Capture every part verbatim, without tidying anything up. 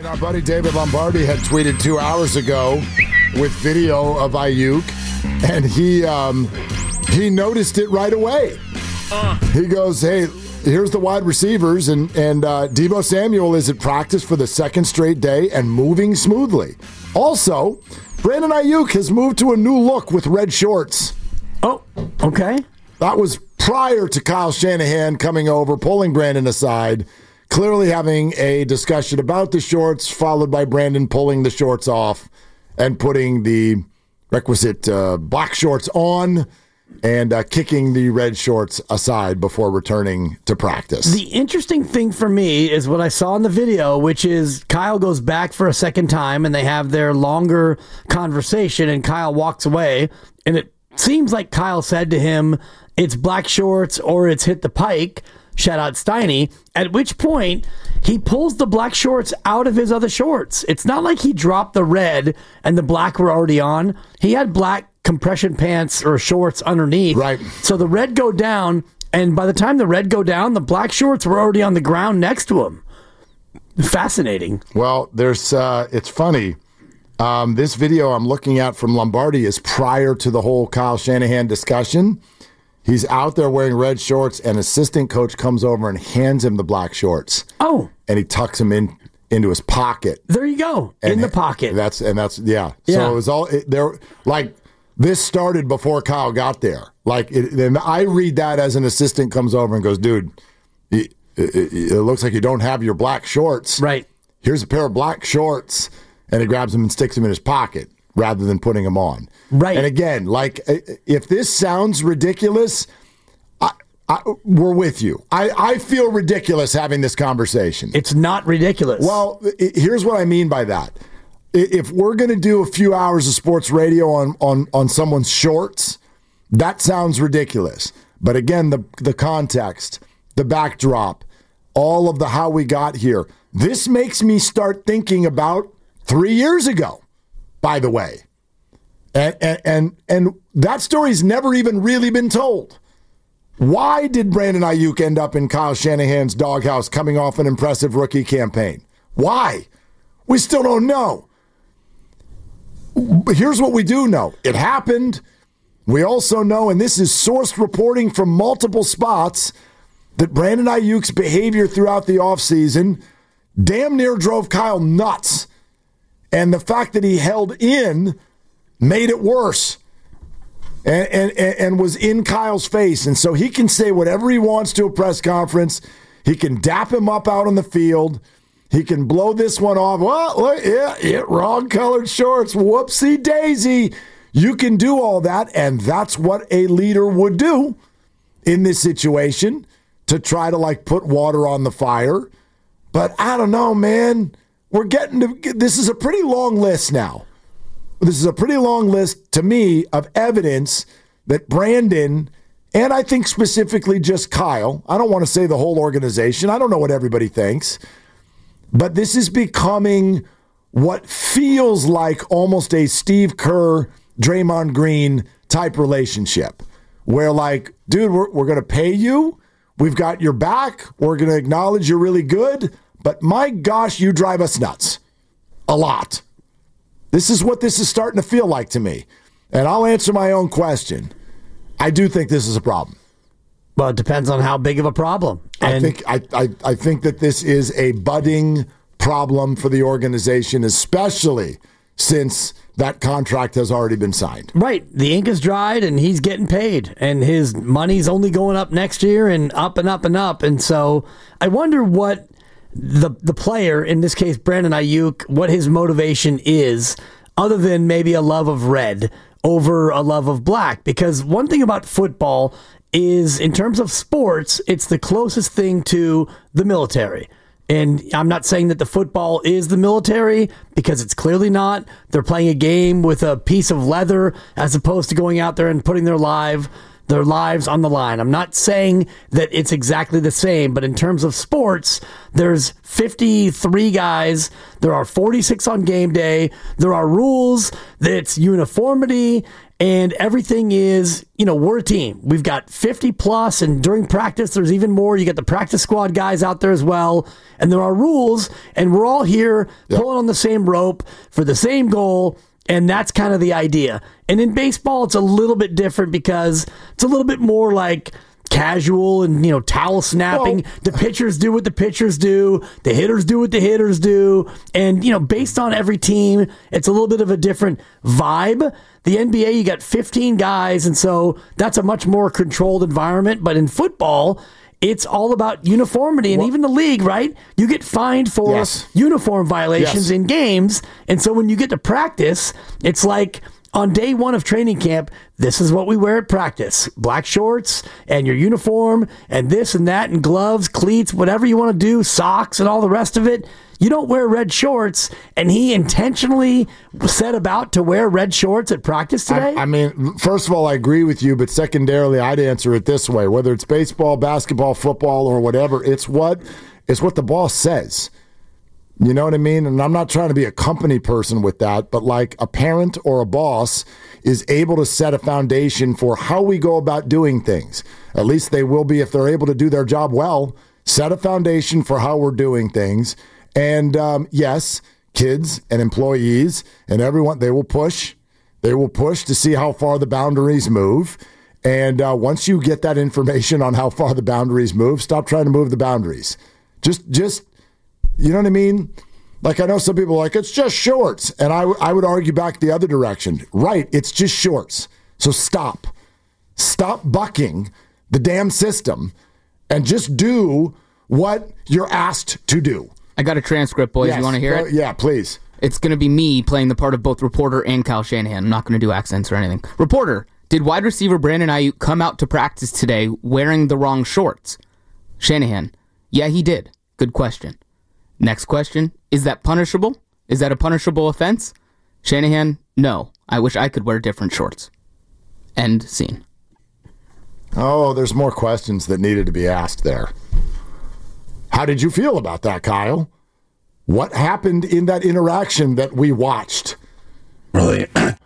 And our buddy David Lombardi had tweeted two hours ago with video of Ayuk, and he um, he noticed it right away. Uh. He goes, hey, here's the wide receivers, and, and uh, Deebo Samuel is at practice for the second straight day and moving smoothly. Also, Brandon Ayuk has moved to a new look with red shorts. Oh, okay. That was prior to Kyle Shanahan coming over, pulling Brandon aside, clearly having a discussion about the shorts, followed by Brandon pulling the shorts off and putting the requisite uh, black shorts on and uh, kicking the red shorts aside before returning to practice. The interesting thing for me is what I saw in the video, which is Kyle goes back for a second time and they have their longer conversation, and Kyle walks away, and it seems like Kyle said to him, it's black shorts or it's hit the pike. Shout out Steiny. At which point, he pulls the black shorts out of his other shorts. It's not like he dropped the red and the black were already on. He had black compression pants or shorts underneath. Right. So the red go down, and by the time the red go down, the black shorts were already on the ground next to him. Fascinating. Well, there's. Uh, it's funny. Um, this video I'm looking at from Lombardi is prior to the whole Kyle Shanahan discussion. He's out there wearing red shorts, and assistant coach comes over and hands him the black shorts. Oh. And he tucks them in into his pocket. There you go. In and the pocket. That's and that's yeah. yeah. So it was all it, there. Like this started before Kyle got there. Like it, and I read that as an assistant comes over and goes, "Dude, it, it, it looks like you don't have your black shorts. Right. Here's a pair of black shorts," and he grabs them and sticks them in his pocket rather than putting them on. Right. And again, like if this sounds ridiculous, I, I, we're with you. I, I feel ridiculous having this conversation. It's not ridiculous. Well, it, here's what I mean by that. If we're going to do a few hours of sports radio on, on, on someone's shorts, that sounds ridiculous. But again, the the context, the backdrop, all of the how we got here, this makes me start thinking about three years ago, by the way. And, and, and, and that story's never even really been told. Why did Brandon Ayuk end up in Kyle Shanahan's doghouse coming off an impressive rookie campaign? Why? We still don't know. But here's what we do know. It happened. We also know, and this is sourced reporting from multiple spots, that Brandon Ayuk's behavior throughout the offseason damn near drove Kyle nuts. And the fact that he held in made it worse. And, and, and was in Kyle's face. And so he can say whatever he wants to a press conference. He can dap him up out on the field. He can blow this one off. Well, look, yeah, yeah, wrong colored shorts. Whoopsie daisy. You can do all that, and that's what a leader would do in this situation to try to, like, put water on the fire. But I don't know, man. We're getting to, this is a pretty long list now. This is a pretty long list, to me, of evidence that Brandon, and I think specifically just Kyle, I don't want to say the whole organization, I don't know what everybody thinks, but this is becoming what feels like almost a Steve Kerr, Draymond Green type relationship, where like, dude, we're, we're going to pay you, we've got your back, we're going to acknowledge you're really good, but my gosh, you drive us nuts. A lot. This is what this is starting to feel like to me. And I'll answer my own question. I do think this is a problem. Well, it depends on how big of a problem. And I think I, I, I think that this is a budding problem for the organization, especially since that contract has already been signed. Right. The ink is dried and he's getting paid. And his money's only going up next year and up and up and up. And so I wonder what the the player, in this case Brandon Ayuk, what his motivation is, other than maybe a love of red over a love of black. Because one thing about football is, in terms of sports, it's the closest thing to the military. And I'm not saying that the football is the military, because it's clearly not. They're playing a game with a piece of leather as opposed to going out there and putting their life their lives on the line. I'm not saying that it's exactly the same, but in terms of sports, there's fifty-three guys. There are forty-six on game day. There are rules. It's uniformity. And everything is, you know, we're a team. We've got fifty plus, and during practice, there's even more. You get the practice squad guys out there as well. And there are rules, and we're all here yep. pulling on the same rope for the same goal. And that's kind of the idea. And in baseball, it's a little bit different because it's a little bit more like casual and, you know, towel snapping. Well, the pitchers do what the pitchers do. The hitters do what the hitters do. And, you know, based on every team, it's a little bit of a different vibe. The N B A, you got fifteen guys, and so that's a much more controlled environment. But in football, it's all about uniformity. And well, even the league, right? You get fined for yes. uniform violations yes. in games. And so when you get to practice, it's like on day one of training camp, this is what we wear at practice. Black shorts and your uniform and this and that and gloves, cleats, whatever you want to do, socks and all the rest of it. You don't wear red shorts, and he intentionally set about to wear red shorts at practice today? I, I mean, first of all, I agree with you, but secondarily, I'd answer it this way. Whether it's baseball, basketball, football, or whatever, it's what it's what the boss says. You know what I mean? And I'm not trying to be a company person with that, but like a parent or a boss is able to set a foundation for how we go about doing things. At least they will be if they're able to do their job well. Set a foundation for how we're doing things. And um, yes, kids and employees and everyone, they will push. They will push to see how far the boundaries move. And uh, once you get that information on how far the boundaries move, stop trying to move the boundaries. Just, just, you know what I mean? Like, I know some people are like, it's just shorts. And I, w- I would argue back the other direction. Right, it's just shorts. So stop. Stop bucking the damn system and just do what you're asked to do. I got a transcript, boys. Yes. You want to hear uh, it? Yeah, please. It's going to be me playing the part of both reporter and Kyle Shanahan. I'm not going to do accents or anything. Reporter, did wide receiver Brandon Ayuk come out to practice today wearing the wrong shorts? Shanahan, yeah, he did. Good question. Next question, is that punishable? Is that a punishable offense? Shanahan, no. I wish I could wear different shorts. End scene. Oh, there's more questions that needed to be asked there. How did you feel about that, Kyle? What happened in that interaction that we watched? Really? And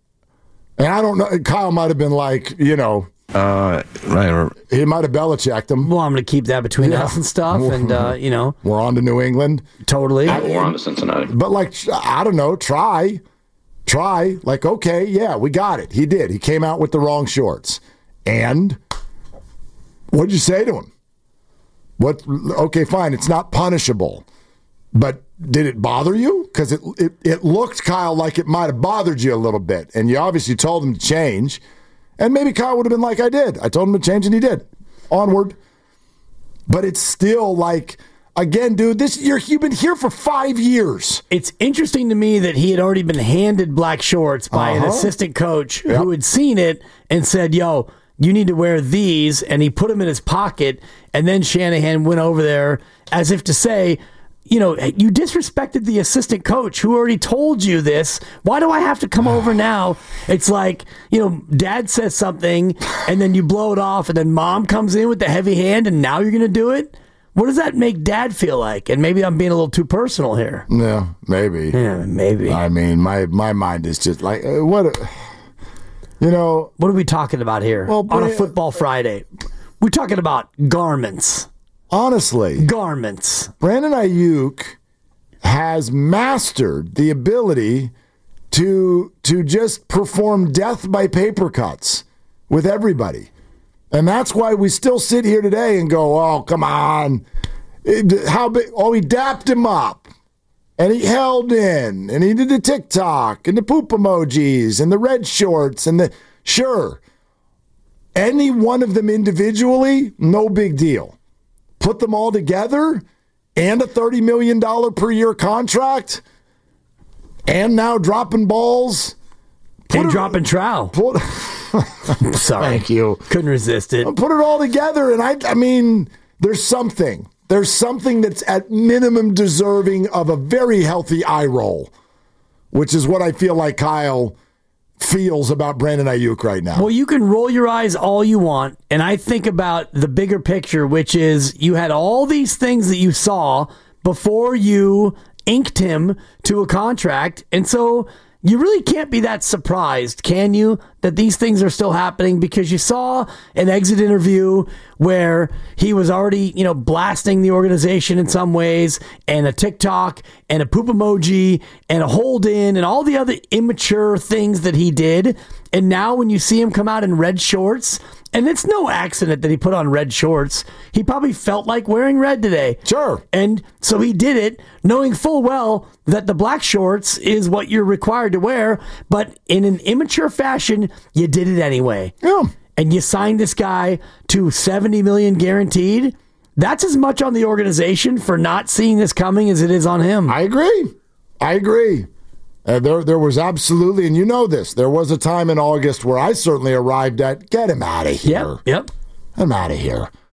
I don't know. Kyle might have been like, you know, uh, right. He might have Belichicked him. Well, I'm going to keep that between yeah. us and stuff. And, uh, you know. We're on to New England. Totally. I, we're on to Cincinnati. But, like, I don't know. Try. Try. Like, okay, yeah, we got it. He did. He came out with the wrong shorts. And what'd you say to him? What? Okay, fine. It's not punishable. But did it bother you? Because it, it it looked, Kyle, like it might have bothered you a little bit. And you obviously told him to change. And maybe Kyle would have been like, I did. I told him to change, and he did. Onward. But it's still like, again, dude, this you're, you've been here for five years. It's interesting to me that he had already been handed black shorts by uh-huh. an assistant coach yep. who had seen it and said, yo, you need to wear these. And he put them in his pocket. And then Shanahan went over there as if to say, you know, you disrespected the assistant coach who already told you this. Why do I have to come over now? It's like, you know, dad says something and then you blow it off and then mom comes in with the heavy hand and now you're going to do it? What does that make dad feel like? And maybe I'm being a little too personal here. Yeah, maybe. Yeah, maybe. I mean, my, my mind is just like, uh, what, a, you know. What are we talking about here well, on a Football Friday? We're talking about garments. Honestly, garments. Brandon Ayuk has mastered the ability to to just perform death by paper cuts with everybody. And that's why we still sit here today and go, oh, come on. It, how big? Oh, he dapped him up. And he held in. And he did the TikTok and the poop emojis and the red shorts and the... Sure. Any one of them individually, no big deal. Put them all together and a thirty million dollars per year contract and now dropping balls. Put and it, dropping trowel. Put, Sorry. Thank you. Couldn't resist it. Put it all together. And I, I mean, there's something. There's something that's at minimum deserving of a very healthy eye roll, which is what I feel like Kyle feels about Brandon Ayuk right now. Well, you can roll your eyes all you want, and I think about the bigger picture, which is you had all these things that you saw before you inked him to a contract, and so you really can't be that surprised, can you, that these things are still happening, because you saw an exit interview where he was already, you know, blasting the organization in some ways, and a TikTok and a poop emoji and a hold in and all the other immature things that he did. And now when you see him come out in red shorts, and it's no accident that he put on red shorts, he probably felt like wearing red today. Sure. And so he did it, knowing full well that the black shorts is what you're required to wear, but in an immature fashion, you did it anyway. Yeah. And you signed this guy to seventy million dollars guaranteed. That's as much on the organization for not seeing this coming as it is on him. I agree. I agree. Uh, there, there was absolutely, and you know this, there was a time in August where I certainly arrived at, get him out of here. Yep, yep. I'm out of here.